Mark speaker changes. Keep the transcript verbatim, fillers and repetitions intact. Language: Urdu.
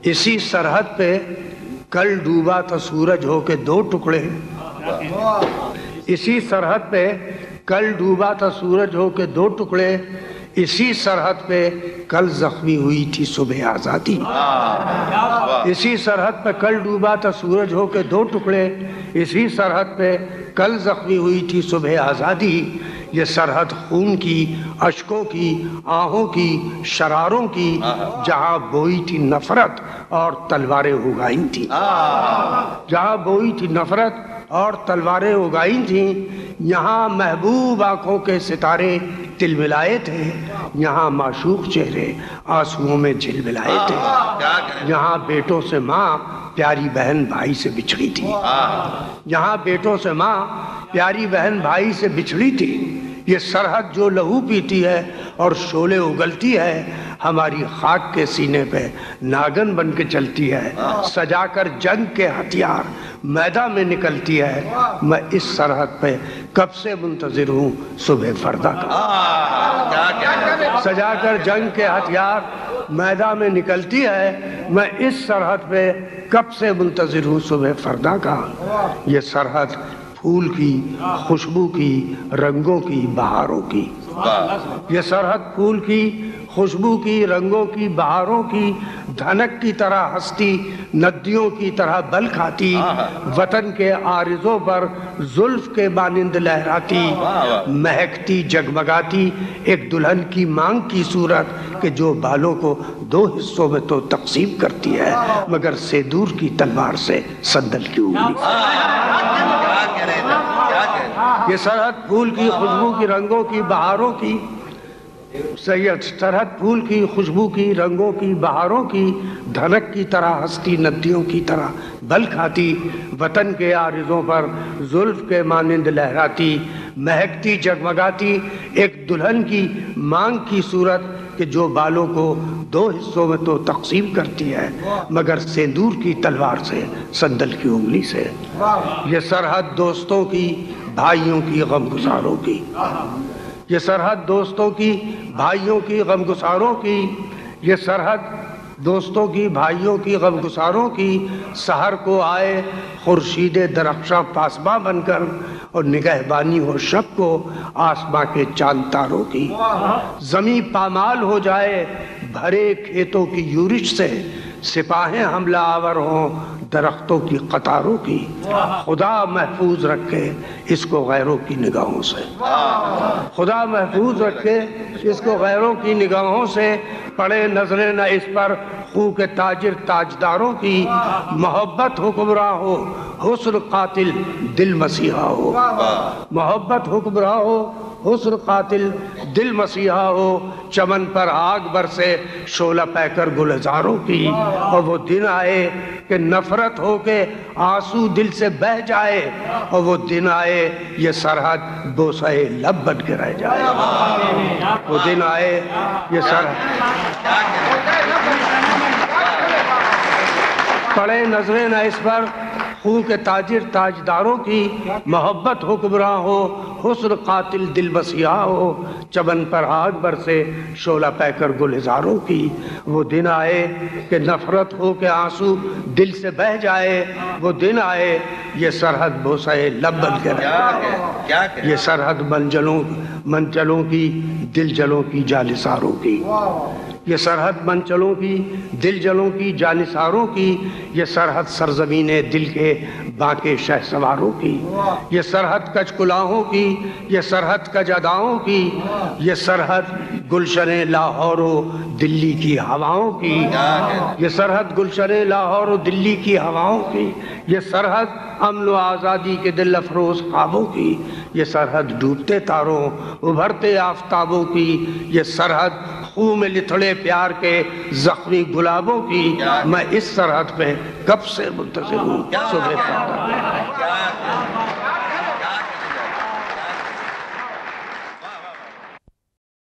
Speaker 1: اسی سرحد پہ کل ڈوبا تھا سورج ہو کے دو ٹکڑے، اسی سرحد پہ کل ڈوبا تھا سورج ہو کے دو ٹکڑے، اسی سرحد پہ کل زخمی ہوئی تھی صبح آزادی۔ اسی سرحد پہ کل ڈوبا تھا سورج ہو کے دو ٹکڑے، اسی سرحد پہ کل زخمی ہوئی تھی صبح آزادی۔ یہ سرحد خون کی، اشکوں کی، آہوں کی، شراروں کی، جہاں بوئی تھی نفرت اور تلواریں اگائی تھیں، جہاں بوئی تھی نفرت اور تلواریں اگائی تھیں، یہاں محبوب آنکھوں کے ستارے تل ملائے تھے، یہاں معشوق چہرے آنسوؤں میں جھل ملائے تھے، یہاں بیٹوں سے ماں پیاری بہن بھائی سے بچھڑی تھی، یہاں بیٹوں سے ماں پیاری بہن بھائی سے بچھڑی تھی۔ یہ سرحد جو لہو پیتی ہے اور شعلے اگلتی ہے، ہماری خاک کے سینے پہ ناگن بن کے چلتی ہے، سجا کر جنگ کے ہتھیار میدان میں نکلتی ہے۔ میں اس سرحد پہ کب سے منتظر ہوں صبح فردا کا، سجا کر جنگ کے ہتھیار میدان میں نکلتی ہے، میں اس سرحد پہ کب سے منتظر ہوں صبح فردا کا۔ یہ سرحد پھول کی، خوشبو کی، رنگوں کی، بہاروں کی، یہ سرحد پھول کی، خوشبو کی، رنگوں کی، بہاروں کی، دھنک کی طرح ہستی، ندیوں کی طرح بل کھاتی، وطن کے عارضوں پر زلف کے مانند لہراتی، مہکتی جگمگاتی، ایک دلہن کی مانگ کی صورت کہ جو بالوں کو دو حصوں میں تو تقسیم کرتی ہے مگر سیدور کی تلوار سے صندل کی انگلی سے۔ یہ سرحد پھول کی، خوشبو کی، رنگوں کی، بہاروں کی، سید سرحد پھول کی، خوشبو کی، رنگوں کی، بہاروں کی، دھنک کی طرح ہستی، ندیوں کی طرح بل کھاتی، وطن کے عارضوں پر زلف کے مانند لہراتی، مہکتی جگمگاتی، ایک دلہن کی مانگ کی صورت کہ جو بالوں کو دو حصوں میں تو تقسیم کرتی ہے مگر سیندور کی تلوار سے، صندل کی انگلی سے۔ یہ سرحد دوستوں کی، بھائیوں کی، غمگساروں کی، یہ سرحد دوستوں کی، بھائیوں کی، غمگساروں کی، یہ سرحد دوستوں کی، بھائیوں کی، غمگساروں کی، سحر کو آئے خورشید درخشاں پاسباں بن کر اور نگہبانی ہو شب کو آسماں کے چاند تاروں کی، زمین پامال ہو جائے بھرے کھیتوں کی یورش سے، سپاہیں حملہ آور ہوں درختوں کی قطاروں کی، خدا محفوظ رکھے اس کو غیروں کی نگاہوں سے، خدا محفوظ رکھے اس کو غیروں کی نگاہوں سے، پڑے نظریں نہ اس پر خو کے تاجر تاجداروں کی، محبت حکمراں ہو حسن قاتل دل مسیحا ہو، محبت حکمراں ہو حسن قاتل دل مسیحا ہو، چمن پر آگ برسے شعلہ پہ کر گلزاروں کی، اور وہ دن آئے کہ نفرت ہو کے آنسو دل سے بہہ جائے، اور وہ دن آئے یہ سرحد بوسہ لب بن کے رہ جائے، وہ دن آئے یہ سرحد پڑے نظریں نہ اس پر خون کے تاجر تاجداروں کی، محبت حکمراں ہو حسن قاتل دل مسیحا ہو، چمن پر آگ برسے شعلہ پہ کر گلزاروں کی، وہ دن آئے کہ نفرت ہو کے آنسو دل سے بہہ جائے، وہ دن آئے یہ سرحد بوسہ لب بن کے رہے، یہ سرحد منجلوں منچلوں کی، دل جلوں کی، جانثاروں کی، یہ سرحد منچلوں کی، دل جلوں کی، جانثاروں کی، یہ سرحد سرزمین دل کے باقی شہ سواروں کی، یہ سرحد کج کلاہوں کی، یہ سرحد کج اداؤں کی، یہ سرحد گلشن لاہور و دلی کی ہواؤں کی، یہ سرحد گلشن لاہور و دلی کی ہواؤں کی، یہ سرحد امن و آزادی کے دل افروز خوابوں کی، یہ سرحد ڈوبتے تاروں ابھرتے آفتابوں کی، یہ سرحد خون میں لتھڑے پیار کے زخمی گلابوں کی، میں اس سرحد پہ کب سے منتظر ہوں صبح فردا۔